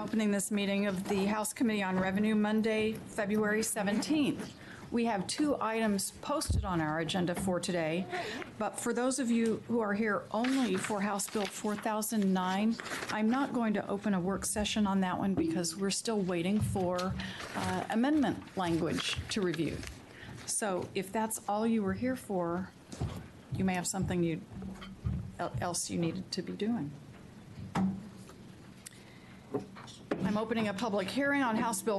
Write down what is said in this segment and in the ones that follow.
opening this meeting of the House Committee on Revenue Monday, February 17th. We have 2 items posted on our agenda for today, but for those of you who are here only for House Bill 4009, I'm not going to open a work session on that one because we're still waiting for amendment language to review. So if that's all you were here for, you may have something else you needed to be doing. I'm opening a public hearing on House Bill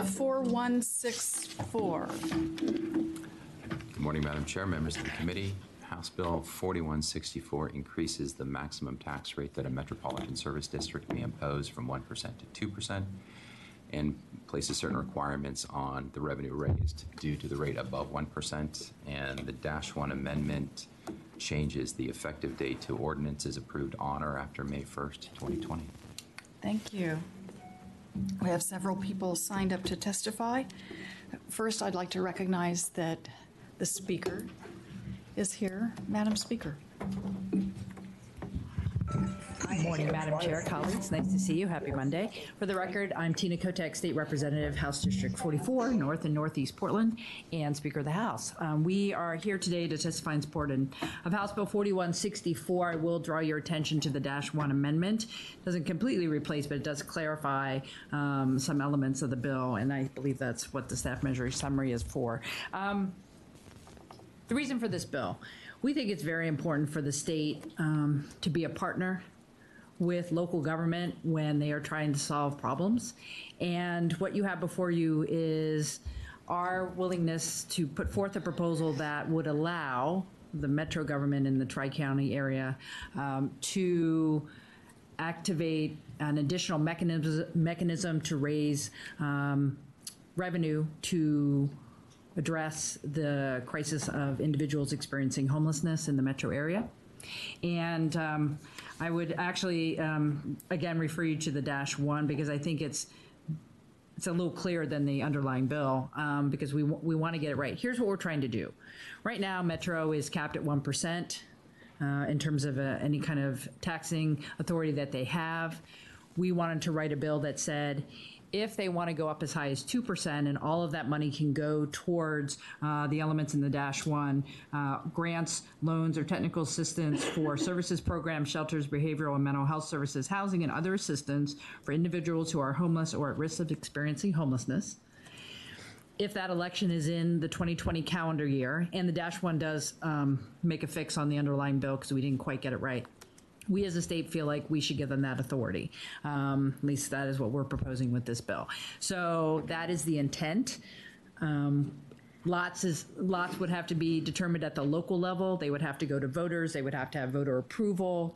4164. Good morning, Madam Chair, members of the committee. House Bill 4164 increases the maximum tax rate that a metropolitan service district may impose from 1% to 2% and places certain requirements on the revenue raised due to the rate above 1%. And the -1 amendment changes the effective date to ordinances approved on or after May 1st, 2020. Thank you. We have several people signed up to testify. First, I'd like to recognize that the speaker is here. Madam Speaker. Good morning, Madam Chair, colleagues. Nice to see you. Happy Monday. For the record, I'm Tina Kotek, State Representative, House District 44, North and Northeast Portland, and Speaker of the House. We are here today to testify in support of House Bill 4164. I will draw your attention to the -1 amendment. It doesn't completely replace, but it does clarify some elements of the bill, and I believe that's what the staff measure summary is for. The reason for this bill, we think it's very important for the state to be a partner with local government when they are trying to solve problems. And what you have before you is our willingness to put forth a proposal that would allow the metro government in the Tri-County area to activate an additional mechanism to raise revenue to address the crisis of individuals experiencing homelessness in the metro area. And I would actually, again, refer you to the -1 because I think it's a little clearer than the underlying bill because we want to get it right. Here's what we're trying to do. Right now, Metro is capped at 1% in terms of any kind of taxing authority that they have. We wanted to write a bill that said, if they want to go up as high as 2% and all of that money can go towards the elements in the -1, grants, loans, or technical assistance for services, programs, shelters, behavioral and mental health services, housing, and other assistance for individuals who are homeless or at risk of experiencing homelessness. If that election is in the 2020 calendar year, and the -1 does make a fix on the underlying bill because we didn't quite get it right, we as a state feel like we should give them that authority. At least that is what we're proposing with this bill. So that is the intent. Lots would have to be determined at the local level. They would have to go to voters. They would have to have voter approval.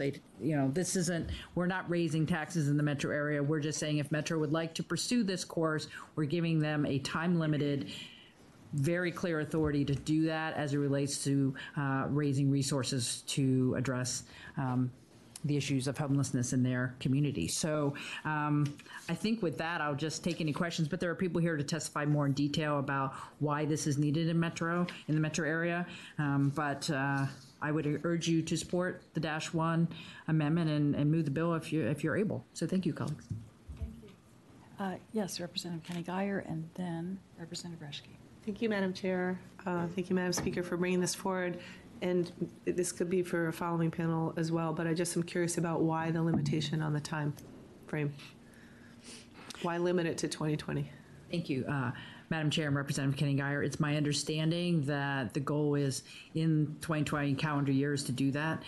We're not raising taxes in the metro area. We're just saying if Metro would like to pursue this course, we're giving them a time-limited, very clear authority to do that as it relates to raising resources to address the issues of homelessness in their community. So I think with that, I'll just take any questions, but there are people here to testify more in detail about why this is needed in the metro area. But I would urge you to support the -1 amendment and move the bill if you're able. So thank you, colleagues. Thank you. Yes, Representative Kenny Guyer and then Representative Reschke. Thank you, Madam Chair. Thank you, Madam Speaker, for bringing this forward. And this could be for a following panel as well, but I just am curious about why the limitation on the time frame. Why limit it to 2020? Thank you, Madam Chair and Representative Kenny Guyer. It's my understanding that the goal is in 2020 calendar years to do that.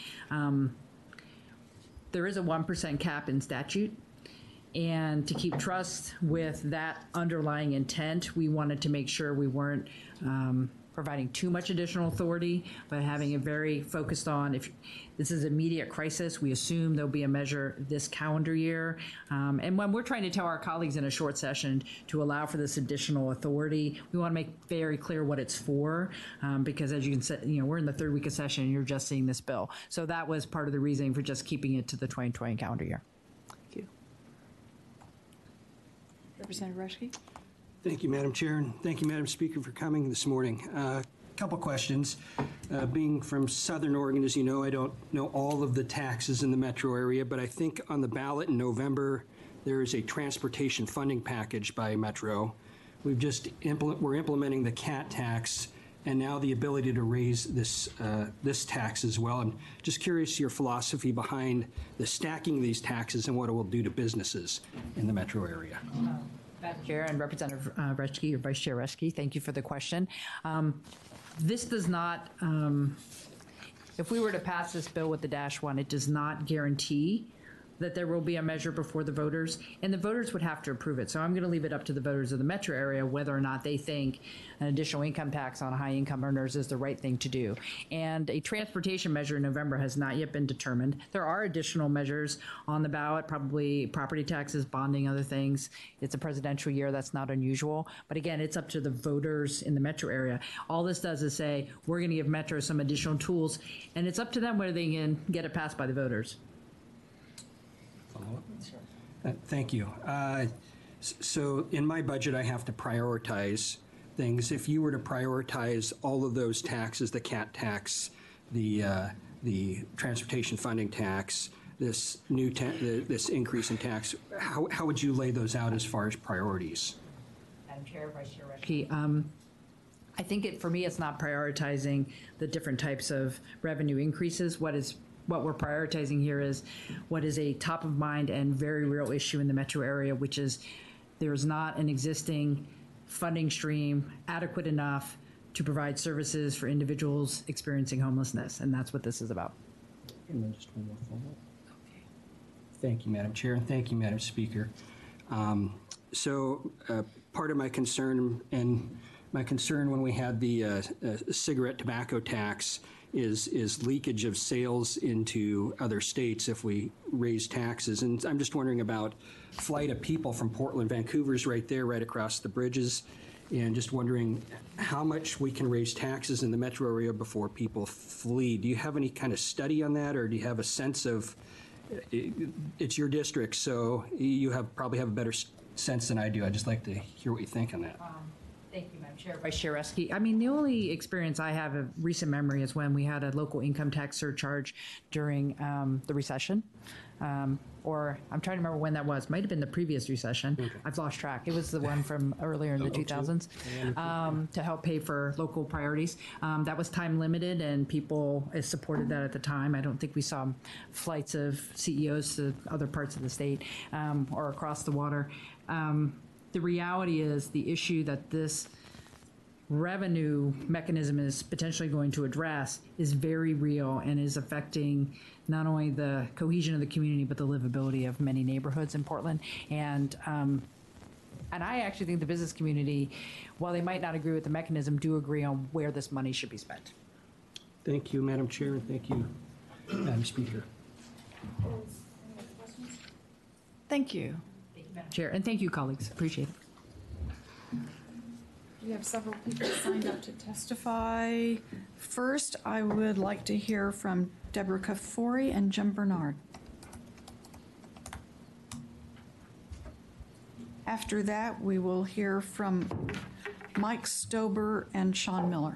There is a 1% cap in statute. And to keep trust with that underlying intent, we wanted to make sure we weren't providing too much additional authority, but having it very focused on if this is immediate crisis, we assume there'll be a measure this calendar year. And when we're trying to tell our colleagues in a short session to allow for this additional authority, we want to make very clear what it's for, because as you can see, we're in the 3rd week of session and you're just seeing this bill. So that was part of the reasoning for just keeping it to the 2020 calendar year. Thank you. Representative Reschke. Thank you, Madam Chair, and thank you, Madam Speaker, for coming this morning. Couple questions. Being from Southern Oregon, as you know, I don't know all of the taxes in the metro area, but I think on the ballot in November there is a transportation funding package by Metro. We're implementing the CAT tax, and now the ability to raise this tax as well. I'm just curious your philosophy behind the stacking these taxes and what it will do to businesses in the metro area. Madam Chair and Representative Reschke, or Vice Chair Reschke, thank you for the question. This does not, if we were to pass this bill with the -1, it does not guarantee that there will be a measure before the voters, and the voters would have to approve it. So I'm going to leave it up to the voters of the metro area whether or not they think an additional income tax on high-income earners is the right thing to do. And a transportation measure in November has not yet been determined. There are additional measures on the ballot, probably property taxes, bonding, other things. It's a presidential year. That's not unusual. But again, it's up to the voters in the metro area. All this does is say, we're going to give Metro some additional tools, and it's up to them whether they can get it passed by the voters. Thank you. So in my budget, I have to prioritize things. If you were to prioritize all of those taxes, the CAT tax, the transportation funding tax, this this increase in tax, how would you lay those out as far as priorities? Madam Chair, Vice Chair Reschke, I think for me, it's not prioritizing the different types of revenue increases. What we're prioritizing here is what is a top of mind and very real issue in the metro area, which is there's not an existing funding stream adequate enough to provide services for individuals experiencing homelessness, and that's what this is about. And then just one more follow-up. Thank you, Madam Chair, and thank you, Madam Speaker. Part of my concern, when we had the cigarette tobacco tax, is leakage of sales into other states if we raise taxes. And I'm just wondering about flight of people from Portland. Vancouver's right there, right across the bridges. And just wondering how much we can raise taxes in the metro area before people flee. Do you have any kind of study on that, or do you have a sense of, it's your district, so you probably have a better sense than I do. I'd just like to hear what you think on that. Thank you, Madam Chair. Vice Chair Reschke. I mean, the only experience I have of recent memory is when we had a local income tax surcharge during the recession. Or I'm trying to remember when that was. Might have been the previous recession. Okay. I've lost track. It was the one from earlier in the 2000s to help pay for local priorities. That was time limited, and people supported that at the time. I don't think we saw flights of CEOs to other parts of the state or across the water. The reality is the issue that this revenue mechanism is potentially going to address is very real and is affecting not only the cohesion of the community, but the livability of many neighborhoods in Portland. And I actually think the business community, while they might not agree with the mechanism, do agree on where this money should be spent. Thank you, Madam Chair, and thank you, Madam Speaker. Thank you. Madam Chair, and thank you, colleagues. Appreciate it. We have several people signed up to testify. First, I would like to hear from Deborah Kafori and Jim Bernard. After that, we will hear from Mike Stober and Sean Miller.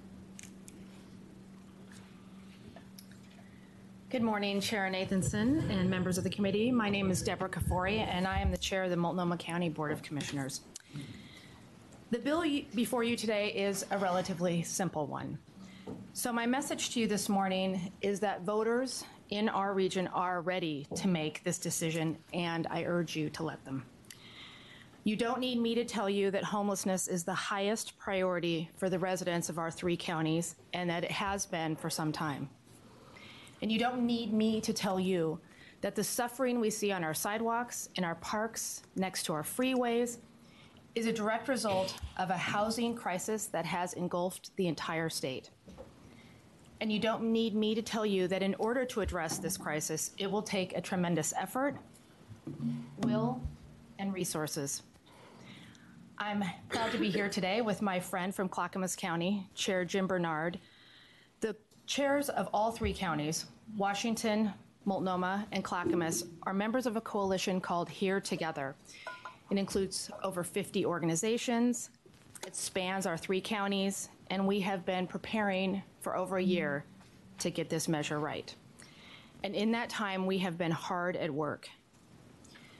Good morning, Chair Nathanson and members of the committee. My name is Deborah Kafori, and I am the chair of the Multnomah County Board of Commissioners. The bill before you today is a relatively simple one. So my message to you this morning is that voters in our region are ready to make this decision, and I urge you to let them. You don't need me to tell you that homelessness is the highest priority for the residents of our 3 counties, and that it has been for some time. And you don't need me to tell you that the suffering we see on our sidewalks, in our parks, next to our freeways, is a direct result of a housing crisis that has engulfed the entire state. And you don't need me to tell you that in order to address this crisis, it will take a tremendous effort, will, and resources. I'm proud to be here today with my friend from Clackamas County, Chair Jim Bernard. The chairs of all 3 counties, Washington, Multnomah, and Clackamas, are members of a coalition called Here Together. It includes over 50 organizations. It spans our 3 counties, and we have been preparing for over a year to get this measure right. And in that time, we have been hard at work.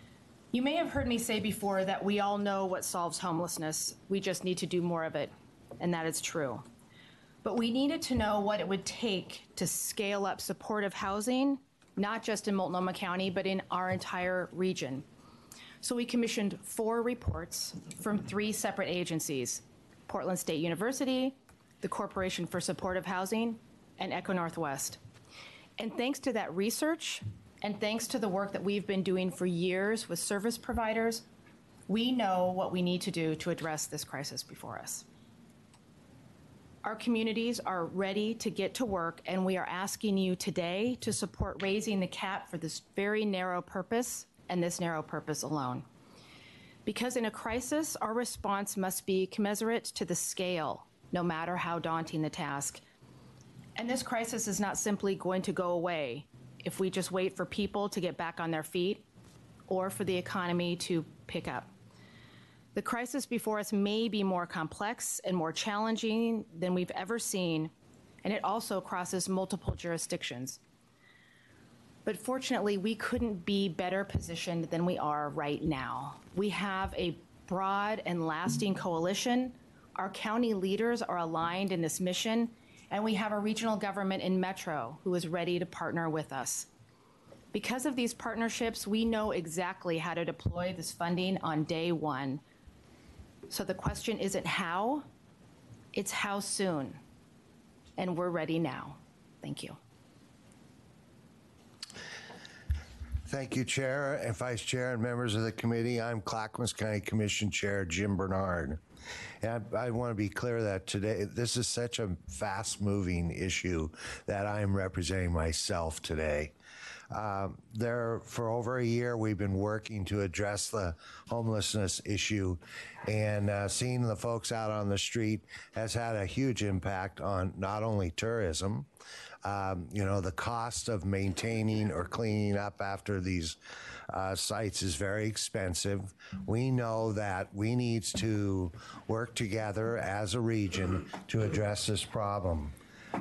You may have heard me say before that we all know what solves homelessness. We just need to do more of it, and that is true. But we needed to know what it would take to scale up supportive housing, not just in Multnomah County, but in our entire region. So we commissioned 4 reports from 3 separate agencies: Portland State University, the Corporation for Supportive Housing, and Echo Northwest. And thanks to that research, and thanks to the work that we've been doing for years with service providers, we know what we need to do to address this crisis before us. Our communities are ready to get to work, and we are asking you today to support raising the cap for this very narrow purpose and this narrow purpose alone. Because in a crisis, our response must be commensurate to the scale, no matter how daunting the task. And this crisis is not simply going to go away if we just wait for people to get back on their feet or for the economy to pick up. The crisis before us may be more complex and more challenging than we've ever seen, and it also crosses multiple jurisdictions. But fortunately, we couldn't be better positioned than we are right now. We have a broad and lasting coalition. Our county leaders are aligned in this mission, and we have a regional government in Metro who is ready to partner with us. Because of these partnerships, we know exactly how to deploy this funding on day one. So the question isn't how, it's how soon. And we're ready now. Thank you. Thank you, Chair and Vice Chair and members of the committee. I'm Clackamas County Commission Chair Jim Bernard. And I want to be clear that today, this is such a fast-moving issue that I am representing myself today. For over a year, we've been working to address the homelessness issue, and seeing the folks out on the street has had a huge impact on not only tourism. The cost of maintaining or cleaning up after these sites is very expensive. We know that we need to work together as a region to address this problem.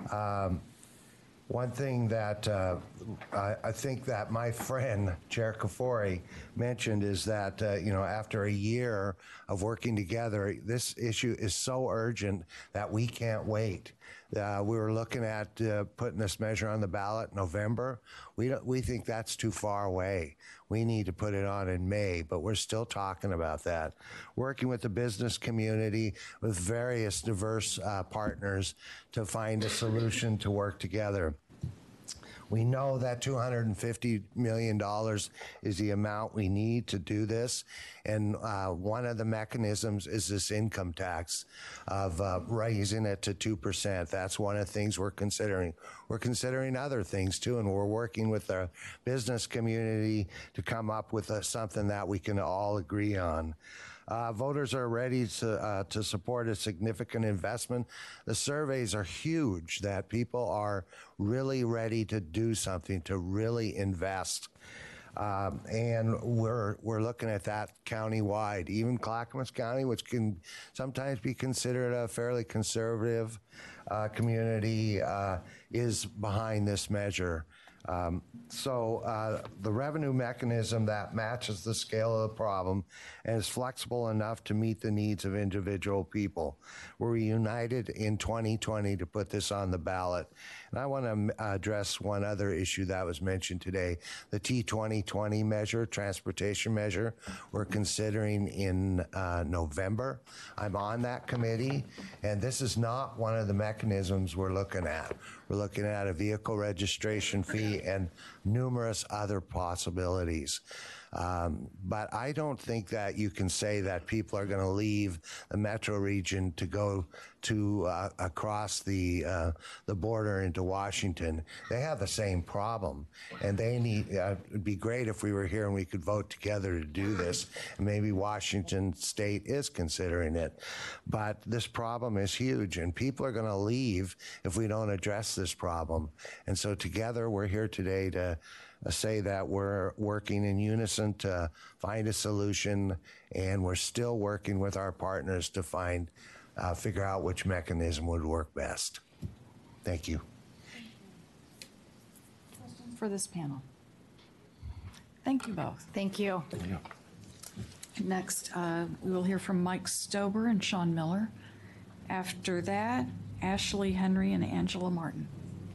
One thing that I think that my friend, Chair Kafori, mentioned is that, after a year of working together, this issue is so urgent that we can't wait. We were looking at putting this measure on the ballot in November. We think that's too far away. We need to put it on in May, but we're still talking about that. Working with the business community, with various diverse partners to find a solution to work together. We know that $250 million is the amount we need to do this, and one of the mechanisms is this income tax of raising it to 2%. That's one of the things we're considering. We're considering other things too, and we're working with the business community to come up with something that we can all agree on. Voters are ready to support a significant investment. The surveys are huge that people are really ready to do something, to really invest. And we're looking at that countywide. Even Clackamas County, which can sometimes be considered a fairly conservative community, is behind this measure. The revenue mechanism that matches the scale of the problem and is flexible enough to meet the needs of individual people. We're united in 2020 to put this on the ballot. And I want to address one other issue that was mentioned today, the T2020 measure, transportation measure. We're considering in November. I'm on that committee, and this is not one of the mechanisms we're looking at. We're looking at a vehicle registration fee and numerous other possibilities. But I don't think that you can say that people are going to leave the metro region to go to across the border into Washington. They have the same problem, and they need. It'd be great if we were here and we could vote together to do this. And maybe Washington State is considering it, but this problem is huge, and people are going to leave if we don't address this problem. And so together, we're here today to say that we're working in unison to find a solution, and we're still working with our partners to figure out which mechanism would work best. Thank you. For this panel. Thank you both. Thank you. Next, we will hear from Mike Stober and Sean Miller. After that, Ashley Henry and Angela Martin.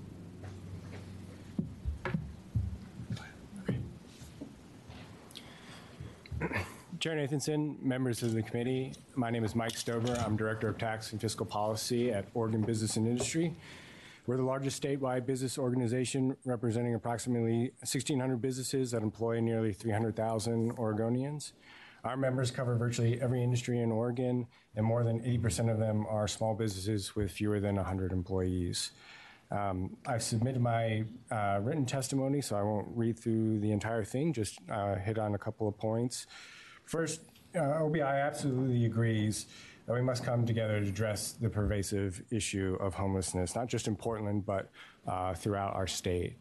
Chair Nathanson, members of the committee, my name is Mike Stober. I'm Director of Tax and Fiscal Policy at Oregon Business and Industry. We're the largest statewide business organization representing approximately 1,600 businesses that employ nearly 300,000 Oregonians. Our members cover virtually every industry in Oregon, and more than 80% of them are small businesses with fewer than 100 employees. I've submitted my written testimony, so I won't read through the entire thing, just hit on a couple of points. First, OBI absolutely agrees that we must come together to address the pervasive issue of homelessness, not just in Portland, but throughout our state.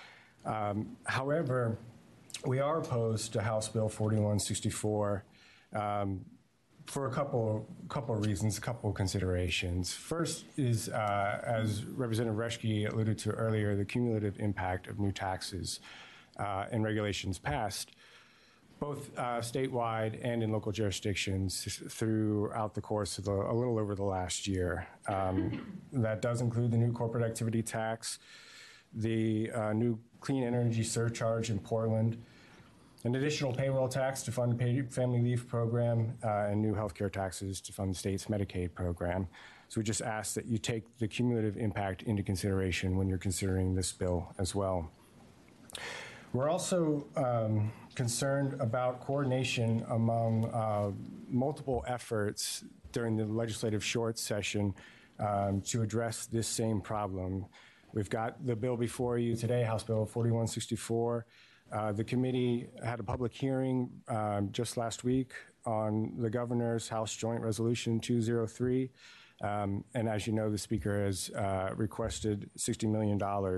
However, we are opposed to House Bill 4164 for a couple of reasons, a couple of considerations. First is, as Representative Reschke alluded to earlier, the cumulative impact of new taxes and regulations passed, both statewide and in local jurisdictions throughout the course of a little over the last year. That does include the new corporate activity tax, the new clean energy surcharge in Portland, an additional payroll tax to fund the family leave program, and new healthcare taxes to fund the state's Medicaid program. So we just ask that you take the cumulative impact into consideration when you're considering this bill as well. We're also concerned about coordination among multiple efforts during the legislative short session to address this same problem. We've got the bill before you today, House Bill 4164. The committee had a public hearing just last week on the governor's House Joint Resolution 203. And as you know, the speaker has requested $60 million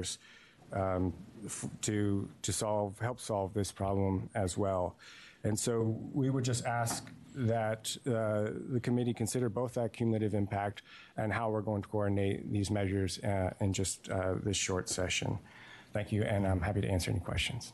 to help solve this problem as well. And so we would just ask that the committee consider both that cumulative impact and how we're going to coordinate these measures in just this short session. Thank you, and I'm happy to answer any questions.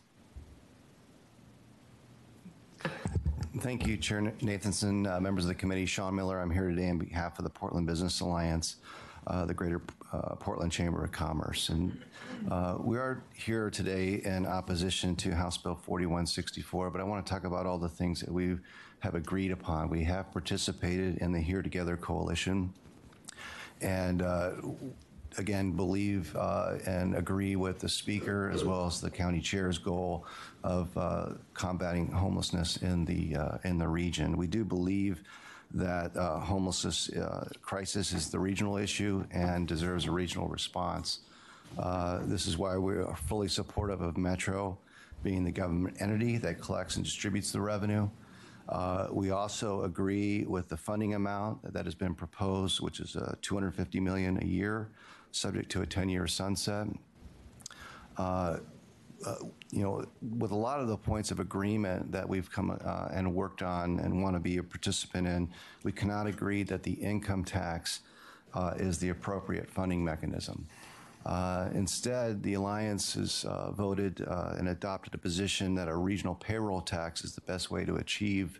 Thank you, Chair Nathanson, members of the committee. Sean Miller, I'm here today on behalf of the Portland Business Alliance, the Greater Portland Chamber of Commerce. And we are here today in opposition to House Bill 4164, but I want to talk about all the things that we have agreed upon. We have participated in the Here Together Coalition, and again, believe and agree with the speaker as well as the county chair's goal of combating homelessness in the region. We do believe that homelessness crisis is the regional issue and deserves a regional response. This is why we are fully supportive of Metro being the government entity that collects and distributes the revenue. We also agree with the funding amount that has been proposed, which is $250 million a year, subject to a 10-year sunset. With a lot of the points of agreement that we've come and worked on and want to be a participant in, we cannot agree that the income tax is the appropriate funding mechanism. Instead, the Alliance has voted and adopted a position that a regional payroll tax is the best way to achieve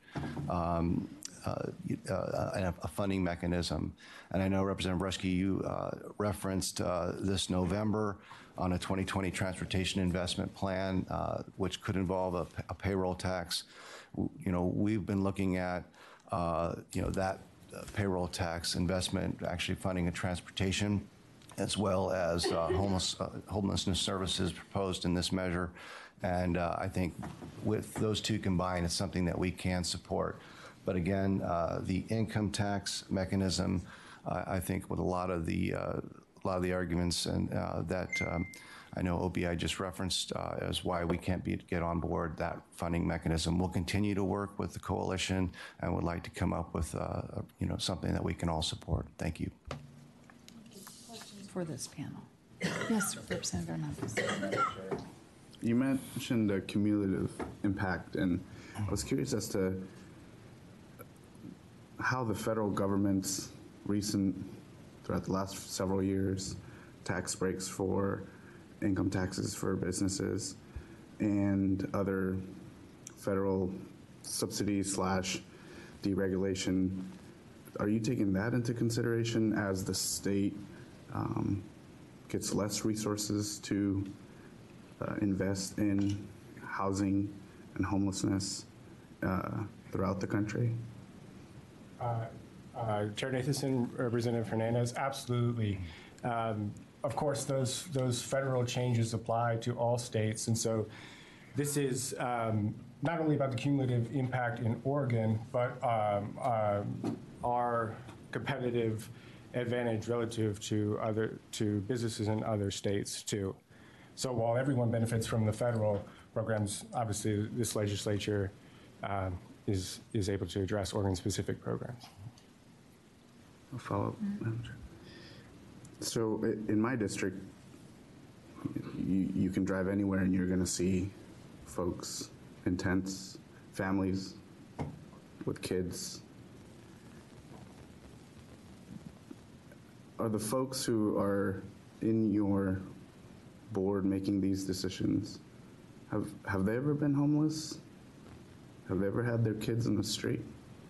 a funding mechanism. And I know, Representative Reschke, you referenced this November on a 2020 transportation investment plan, which could involve a payroll tax. We've been looking at, that payroll tax investment actually funding a transportation, as well as homelessness services proposed in this measure. And I think with those two combined, it's something that we can support. But again, the income tax mechanism, I think with a lot of the arguments and that I know OBI just referenced as why we can't get on board that funding mechanism. We'll continue to work with the coalition and would like to come up with something that we can all support. Thank you. Questions for this panel? Yes, Representative Hernandez. You mentioned the cumulative impact, and I was curious as to how the federal government's throughout the last several years, tax breaks for income taxes for businesses and other federal subsidy slash deregulation, are you taking that into consideration as the state gets less resources to invest in housing and homelessness throughout the country? Chair Nathanson, Representative Hernandez, absolutely. Of course, those federal changes apply to all states, and so this is not only about the cumulative impact in Oregon, but our competitive advantage relative to businesses in other states too. So while everyone benefits from the federal programs, obviously this legislature is able to address Oregon-specific programs. A follow-up, Madam Chair. So in my district, you can drive anywhere and you're going to see folks in tents, families with kids. Are the folks who are in your board making these decisions, have they ever been homeless? Have they ever had their kids in the street?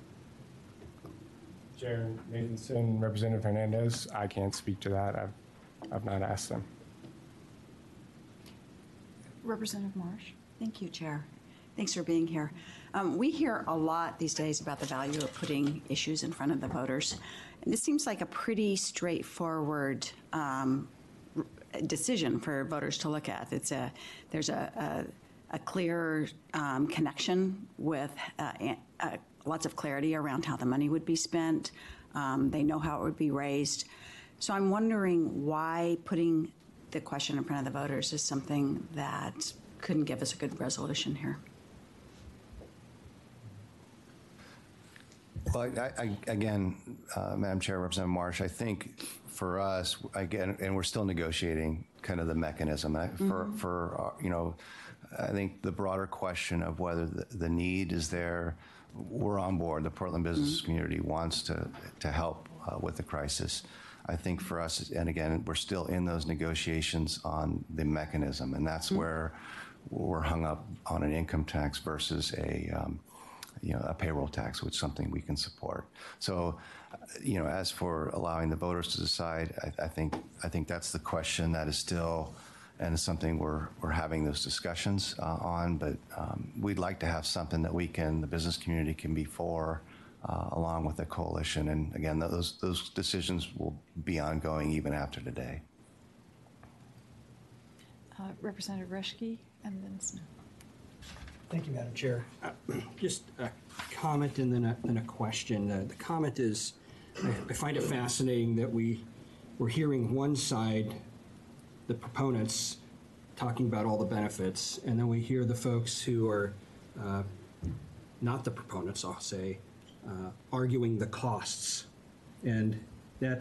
Chair Nathanson, Representative Hernandez, I can't speak to that. I've not asked them. Representative Marsh. Thank you, Chair. Thanks for being here. We hear a lot these days about the value of putting issues in front of the voters. And this seems like a pretty straightforward decision for voters to look at. There's a clear connection with lots of clarity around how the money would be spent. They know how it would be raised. So I'm wondering why putting the question in front of the voters is something that couldn't give us a good resolution here. Well, again, Madam Chair, Representative Marsh, I think for us, again, and we're still negotiating kind of the mechanism. I think the broader question of whether the need is there, we're on board. The Portland business community wants to help with the crisis. I think for us, and again, we're still in those negotiations on the mechanism, and that's where we're hung up on an income tax versus a payroll tax, which is something we can support. So, as for allowing the voters to decide, I think that's the question that is still, and it's something we're having those discussions on. But we'd like to have something that the business community can be for, along with the coalition. And again, those decisions will be ongoing even after today. Representative Reschke, and then Smith. Thank you, Madam Chair. Just a comment and then a question. The comment is, I find it fascinating that we're hearing one side, the proponents, talking about all the benefits, and then we hear the folks who are not the proponents, I'll say, arguing the costs. And I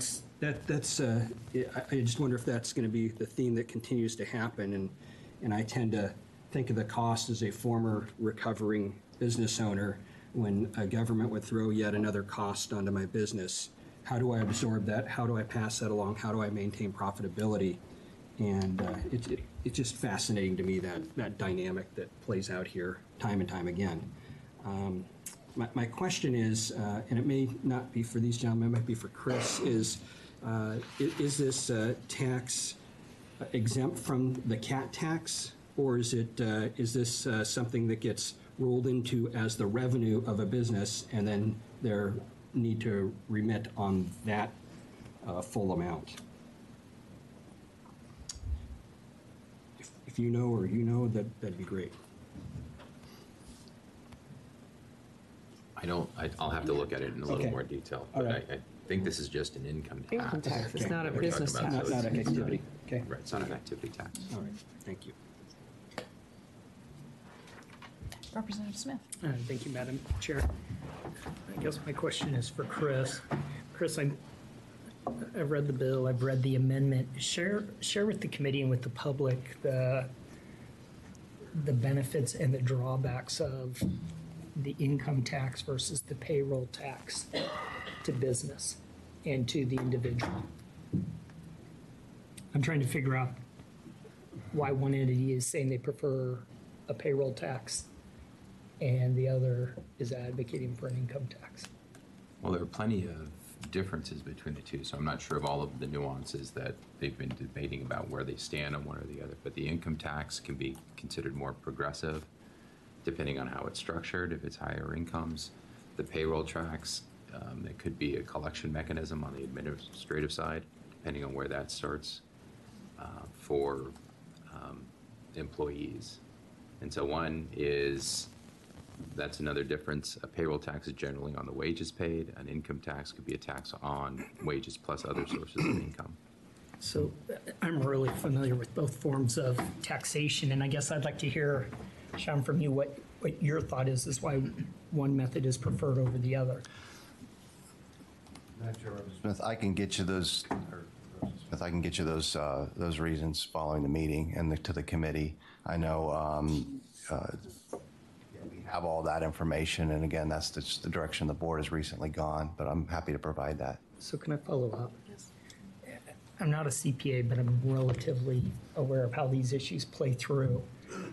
just wonder if that's going to be the theme that continues to happen. And I tend to think of the cost as a former recovering business owner. When a government would throw yet another cost onto my business, how do I absorb that? How do I pass that along? How do I maintain profitability? And it's just fascinating to me, that dynamic that plays out here time and time again. My question is, and it may not be for these gentlemen, it might be for Chris, is this tax exempt from the CAT tax, or is this something that gets rolled into as the revenue of a business, and then their need to remit on that full amount? If you know or that'd be great. I'll have to look at it in a little more detail. But right. I think this is just an income tax. Income tax, it's not a We're business talking about, tax. Not an activity. Okay. Right, it's not an activity tax. All right. Thank you. Representative Smith. Thank you, Madam Chair. I guess my question is for Chris. Chris, I've read the bill, I've read the amendment. Share with the committee and with the public the benefits and the drawbacks of the income tax versus the payroll tax to business and to the individual. I'm trying to figure out why one entity is saying they prefer a payroll tax and the other is advocating for an income tax. Well, there are plenty of differences between the two, so I'm not sure of all of the nuances that they've been debating about where they stand on one or the other. But the income tax can be considered more progressive depending on how it's structured, if it's higher incomes. The payroll tax, it could be a collection mechanism on the administrative side, depending on where that starts for employees. And so one is, that's another difference. A payroll tax is generally on the wages paid. An income tax could be a tax on wages plus other sources of income. So I'm really familiar with both forms of taxation, and I guess I'd like to hear, Sean, from you what your thought is why one method is preferred over the other. Smith, I can get you those. Smith, I can get you those reasons following the meeting and to the committee. I know we have all that information, and again, that's just the direction the board has recently gone. But I'm happy to provide that. So can I follow up? I'm not a CPA, but I'm relatively aware of how these issues play through.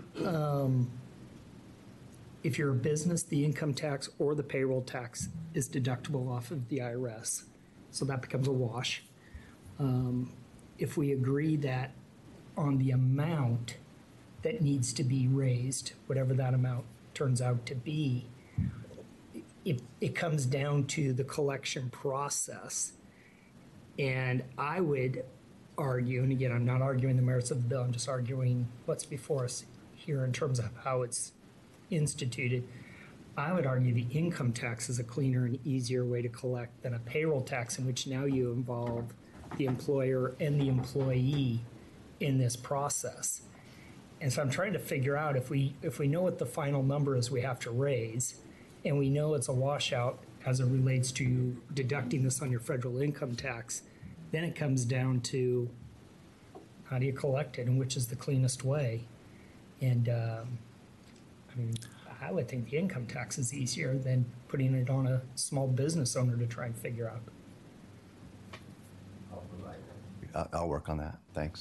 If you're a business, the income tax or the payroll tax is deductible off of the IRS. So that becomes a wash. If we agree that on the amount that needs to be raised, whatever that amount turns out to be, it comes down to the collection process. And I would argue, and again, I'm not arguing the merits of the bill, I'm just arguing what's before us here in terms of how it's instituted. I would argue the income tax is a cleaner and easier way to collect than a payroll tax, in which now you involve the employer and the employee in this process. And so I'm trying to figure out if we know what the final number is we have to raise, and we know it's a washout as it relates to deducting this on your federal income tax, then it comes down to how do you collect it and which is the cleanest way. And I would think the income tax is easier than putting it on a small business owner to try and figure out. I'll work on that. Thanks.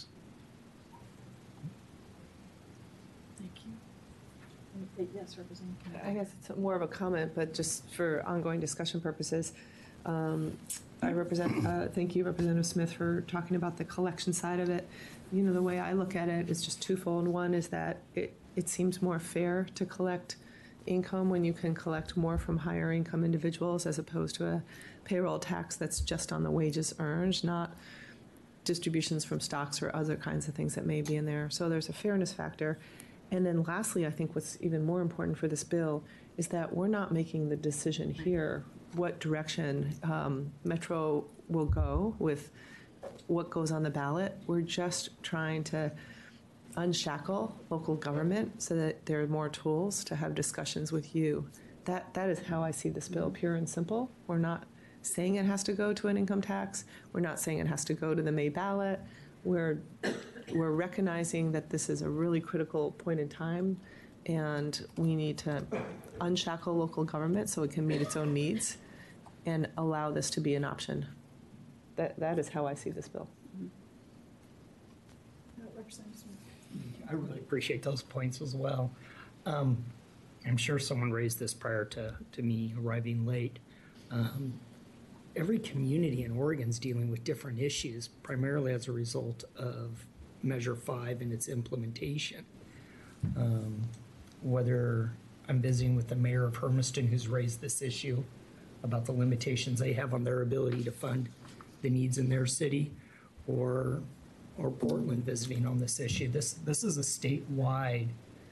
Thank you. Yes, Representative. I guess it's more of a comment, but just for ongoing discussion purposes, thank you, Representative Smith, for talking about the collection side of it. You know, the way I look at it is just twofold. One is that it seems more fair to collect income when you can collect more from higher income individuals as opposed to a payroll tax that's just on the wages earned, not distributions from stocks or other kinds of things that may be in there. So there's a fairness factor. And then lastly, I think what's even more important for this bill is that we're not making the decision here what direction Metro will go with what goes on the ballot. We're just trying to unshackle local government so that there are more tools to have discussions with you. That is how I see this bill, pure and simple. We're not saying it has to go to an income tax. We're not saying it has to go to the May ballot. We're recognizing that this is a really critical point in time, and we need to unshackle local government so it can meet its own needs and allow this to be an option. That is how I see this bill. Representative Smith. I really appreciate those points as well. I'm sure someone raised this prior to me arriving late. Every community in Oregon is dealing with different issues, primarily as a result of Measure 5 and its implementation. Whether I'm visiting with the mayor of Hermiston, who's raised this issue about the limitations they have on their ability to fund the needs in their city, or Portland visiting on this issue. This is a statewide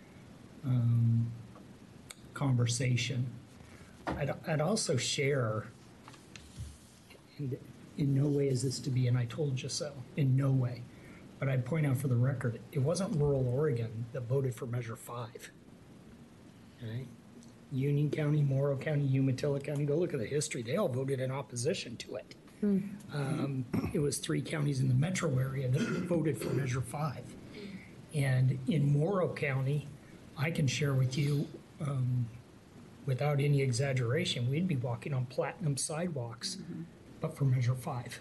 conversation. I'd also share, and in no way is this to be an I told you so, in no way, but I'd point out for the record, it wasn't rural Oregon that voted for Measure 5. Okay? Union County, Morrow County, Umatilla County, go look at the history. They all voted in opposition to it. It was 3 counties in the metro area that voted for Measure 5. And in Morrow County, I can share with you, without any exaggeration, we'd be walking on platinum sidewalks, but for Measure 5.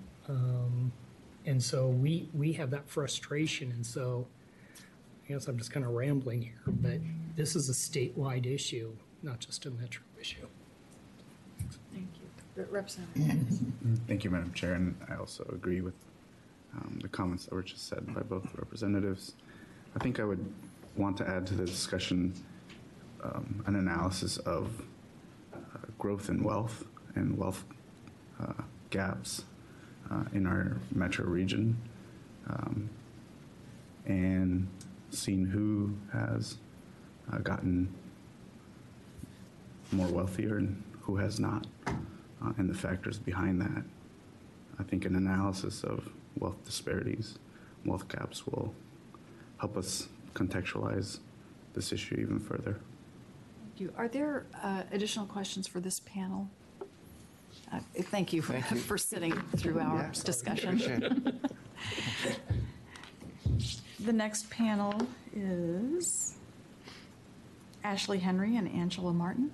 And so we have that frustration. And so I guess I'm just kind of rambling here, but this is a statewide issue, not just a metro issue. Thank you. Representative. Thank you, Madam Chair, and I also agree with the comments that were just said by both representatives. I think I would want to add to the discussion an analysis of growth in wealth and wealth gaps in our metro region, and seeing who has gotten more wealthier and who has not, and the factors behind that. I think an analysis of wealth disparities, wealth gaps will help us contextualize this issue even further. Thank you. Are there additional questions for this panel? Thank you for sitting through our discussion. Appreciate it. The next panel is Ashley Henry and Angela Martin.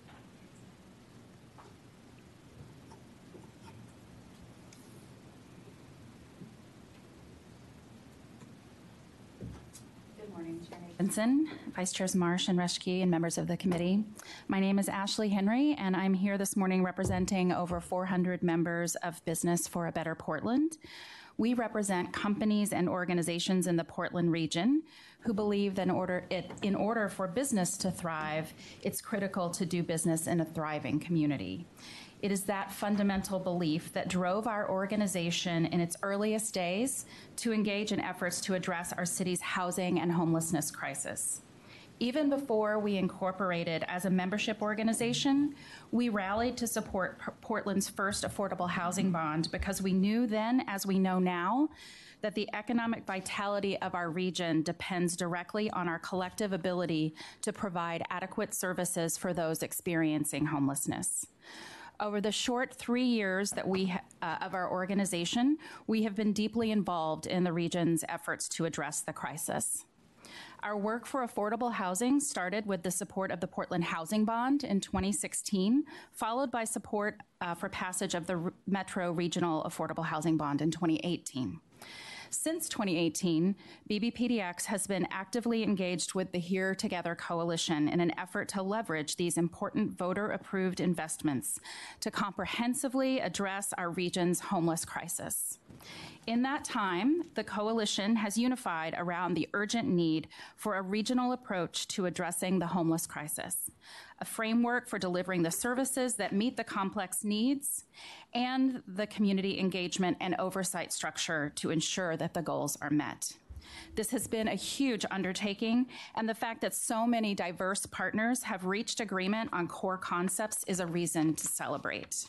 Benson, Vice Chairs Marsh and Reschke, and members of the committee. My name is Ashley Henry, and I'm here this morning representing over 400 members of Business for a Better Portland. We represent companies and organizations in the Portland region who believe that in order for business to thrive, it's critical to do business in a thriving community. It is that fundamental belief that drove our organization in its earliest days to engage in efforts to address our city's housing and homelessness crisis. Even before we incorporated as a membership organization, we rallied to support Portland's first affordable housing bond because we knew then, as we know now, that the economic vitality of our region depends directly on our collective ability to provide adequate services for those experiencing homelessness. Over the short 3 years that of our organization, we have been deeply involved in the region's efforts to address the crisis. Our work for affordable housing started with the support of the Portland Housing Bond in 2016, followed by support for passage of the Metro Regional Affordable Housing Bond in 2018. Since 2018, BBPDX has been actively engaged with the Here Together Coalition in an effort to leverage these important voter-approved investments to comprehensively address our region's homeless crisis. In that time, the coalition has unified around the urgent need for a regional approach to addressing the homeless crisis, a framework for delivering the services that meet the complex needs, and the community engagement and oversight structure to ensure that the goals are met. This has been a huge undertaking, and the fact that so many diverse partners have reached agreement on core concepts is a reason to celebrate.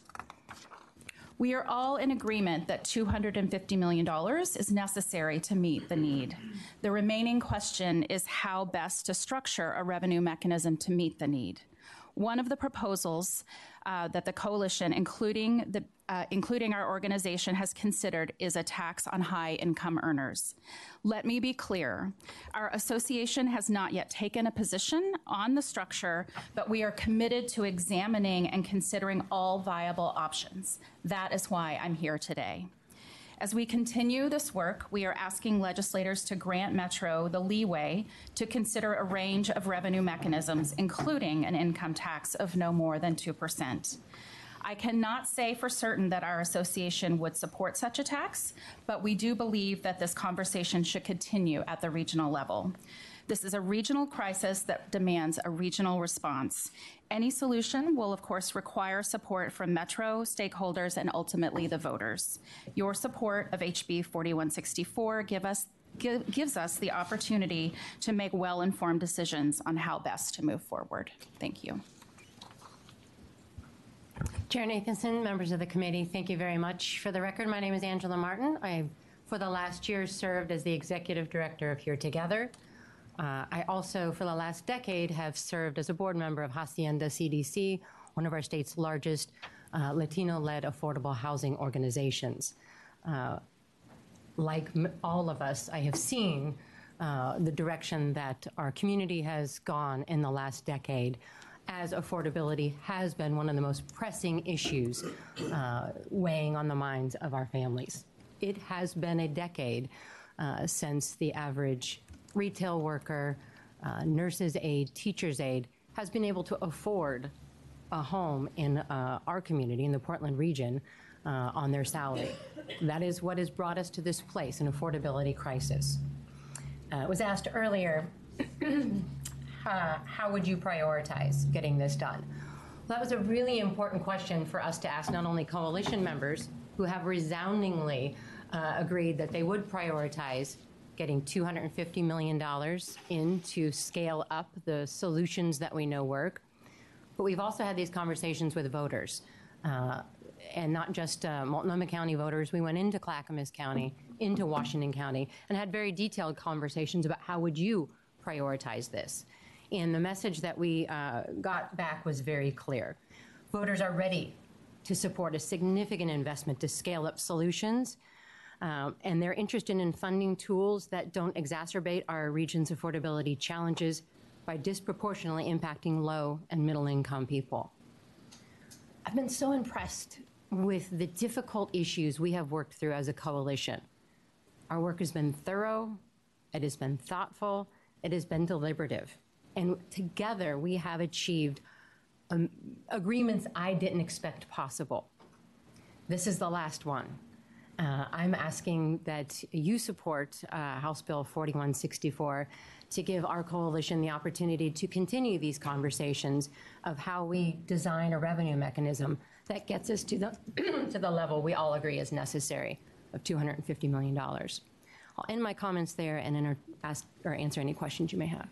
We are all in agreement that $250 million is necessary to meet the need. The remaining question is how best to structure a revenue mechanism to meet the need. One of the proposals that the coalition, including our organization, has considered is a tax on high-income earners. Let me be clear. Our association has not yet taken a position on the structure, but we are committed to examining and considering all viable options. That is why I'm here today. As we continue this work, we are asking legislators to grant Metro the leeway to consider a range of revenue mechanisms, including an income tax of no more than 2%. I cannot say for certain that our association would support such a tax, but we do believe that this conversation should continue at the regional level. This is a regional crisis that demands a regional response. Any solution will, of course, require support from Metro stakeholders and ultimately the voters. Your support of HB 4164 gives us the opportunity to make well-informed decisions on how best to move forward. Thank you. Chair Nathanson, members of the committee, thank you very much. For the record, my name is Angela Martin. I, for the last year, served as the executive director of Here Together. I also, for the last decade, have served as a board member of Hacienda CDC, one of our state's largest Latino-led affordable housing organizations. Like all of us, I have seen the direction that our community has gone in the last decade, as affordability has been one of the most pressing issues weighing on the minds of our families. It has been a decade since the average retail worker nurses' aide, teachers' aide, has been able to afford a home in our community, in the Portland region, on their salary. That is what has brought us to this place, an affordability crisis. It was asked earlier, how would you prioritize getting this done? Well, that was a really important question for us to ask not only coalition members, who have resoundingly agreed that they would prioritize getting $250 million in to scale up the solutions that we know work, but we've also had these conversations with voters, and not just Multnomah County voters. We went into Clackamas County, into Washington County, and had very detailed conversations about how would you prioritize this. And the message that we got back was very clear. Voters are ready to support a significant investment to scale up solutions, and they're interested in funding tools that don't exacerbate our region's affordability challenges by disproportionately impacting low and middle income people. I've been so impressed with the difficult issues we have worked through as a coalition. Our work has been thorough, it has been thoughtful, it has been deliberative. And together we have achieved agreements I didn't expect possible. This is the last one. I'm asking that you support House Bill 4164 to give our coalition the opportunity to continue these conversations of how we design a revenue mechanism that gets us to the, to the level we all agree is necessary of $250 million. I'll end my comments there and ask or answer any questions you may have.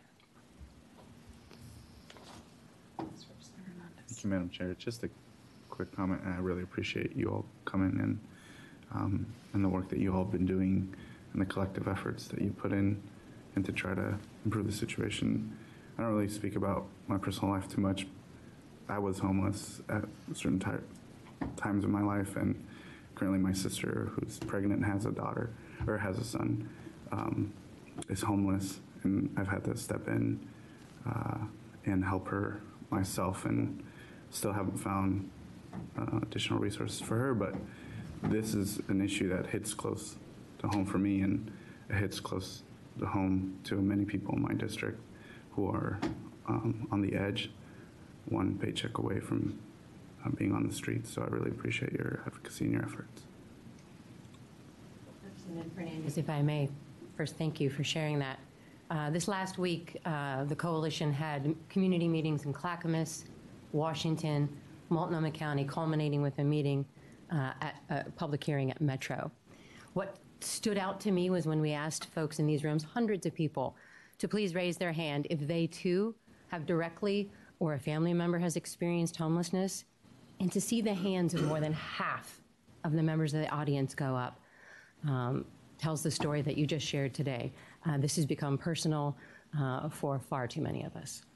Thank you, Madam Chair. Just a quick comment. I really appreciate you all coming in and the work that you all have been doing and the collective efforts that you put in and to try to improve the situation. I don't really speak about my personal life too much. I was homeless at certain times in my life, and currently my sister, who's pregnant and has a daughter, or has a son, is homeless, and I've had to step in and help her myself, and still haven't found additional resources for her, but this is an issue that hits close to home for me, and it hits close to home to many people in my district who are on the edge, one paycheck away from being on the streets. So I really appreciate your advocacy and your efforts. Representative Fernandez, if I may, first thank you for sharing that. This last week, the coalition had community meetings in Clackamas, Washington, Multnomah County, culminating with a meeting at a public hearing at Metro. What stood out to me was when we asked folks in these rooms, hundreds of people, to please raise their hand if they too have directly or a family member has experienced homelessness, and to see the hands of more than half of the members of the audience go up tells the story that you just shared today. This has become personal for far too many of us.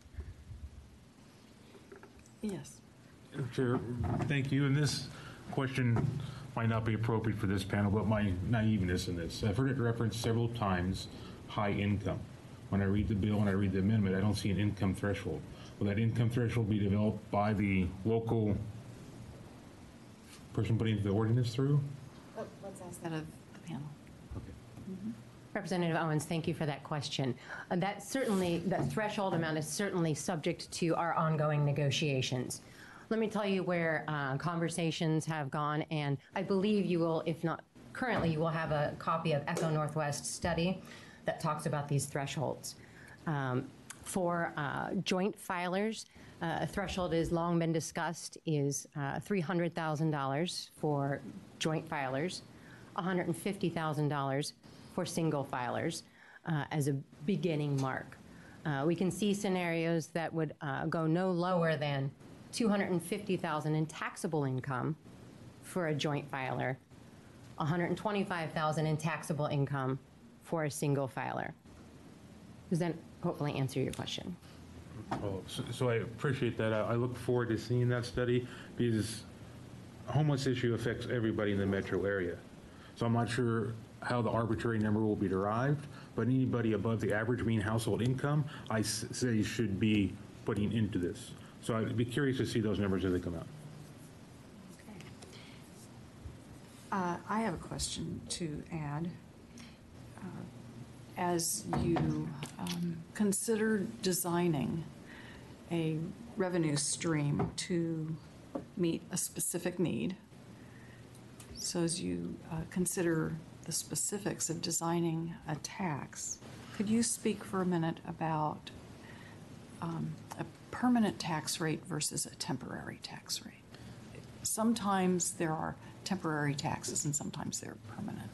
Yes. Chair, thank you. And this question might not be appropriate for this panel, but my naiveness in this. I've heard it referenced several times, high income. When I read the bill and I read the amendment, I don't see an income threshold. Will that income threshold be developed by the local person putting the ordinance through? Let's ask that of the panel. Representative Owens, thank you for that question. That threshold amount is certainly subject to our ongoing negotiations. Let me tell you where conversations have gone, and I believe you will, if not currently, you will have a copy of Echo Northwest's study that talks about these thresholds. For joint filers, a threshold has long been discussed is $300,000 for joint filers, $150,000 for single filers as a beginning mark. We can see scenarios that would go no lower than $250,000 in taxable income for a joint filer, $125,000 in taxable income for a single filer. Does that hopefully answer your question? Oh, so I appreciate that. I look forward to seeing that study because the homeless issue affects everybody in the metro area. So I'm not sure how the arbitrary number will be derived, but anybody above the average mean household income, I say should be putting into this. So I'd be curious to see those numbers as they come out. I have a question to add. as you consider designing a revenue stream to meet a specific need, so as you consider the specifics of designing a tax, could you speak for a minute about a permanent tax rate versus a temporary tax rate? Sometimes there are temporary taxes and sometimes they're permanent.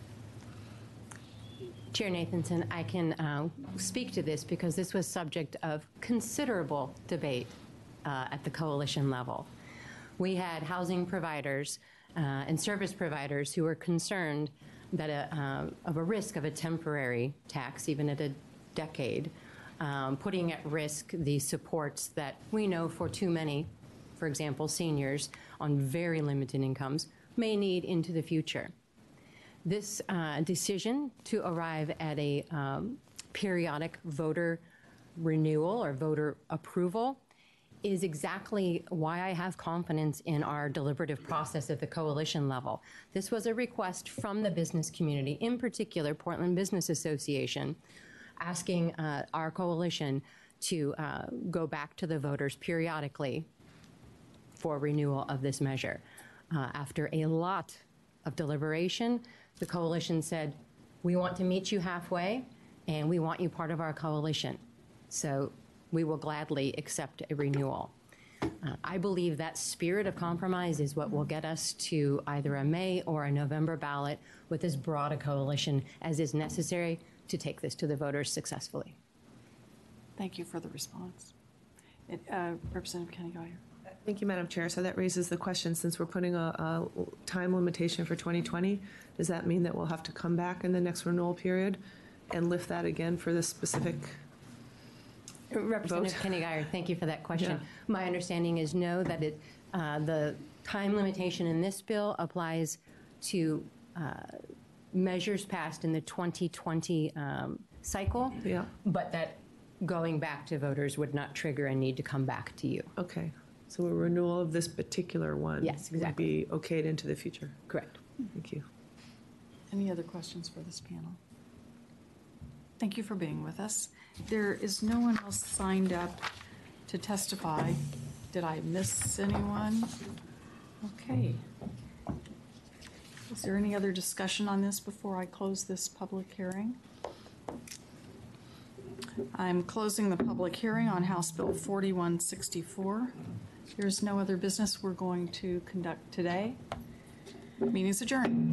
Chair Nathanson, I can speak to this because this was subject of considerable debate at the coalition level. We had housing providers and service providers who were concerned that of a risk of a temporary tax, even at a decade, putting at risk the supports that we know for too many, for example, seniors on very limited incomes, may need into the future. This decision to arrive at a periodic voter renewal or voter approval is exactly why I have confidence in our deliberative process at the coalition level. This was a request from the business community, in particular Portland Business Association, asking our coalition to go back to the voters periodically for renewal of this measure. After a lot of deliberation, the coalition said, we want to meet you halfway and we want you part of our coalition. So we will gladly accept a renewal. I believe that spirit of compromise is what will get us to either a May or a November ballot with as broad a coalition as is necessary to take this to the voters successfully. Thank you for the response. Representative Kenny-Guyer. Thank you, Madam Chair. So that raises the question, since we're putting a time limitation for 2020, does that mean that we'll have to come back in the next renewal period and lift that again for this specific Representative Kenny-Guyer, thank you for that question. Yeah. My understanding is no, that the time limitation in this bill applies to measures passed in the 2020 cycle, Yeah. but that going back to voters would not trigger a need to come back to you. Okay. So a renewal of this particular one Yes, exactly. would be okayed into the future. Correct. Thank you. Any other questions for this panel? Thank you for being with us. There is no one else signed up to testify. Did I miss anyone? Okay. Is there any other discussion on this before I close this public hearing? I'm closing the public hearing on House Bill 4164. There's no other business we're going to conduct today. Meeting's adjourned.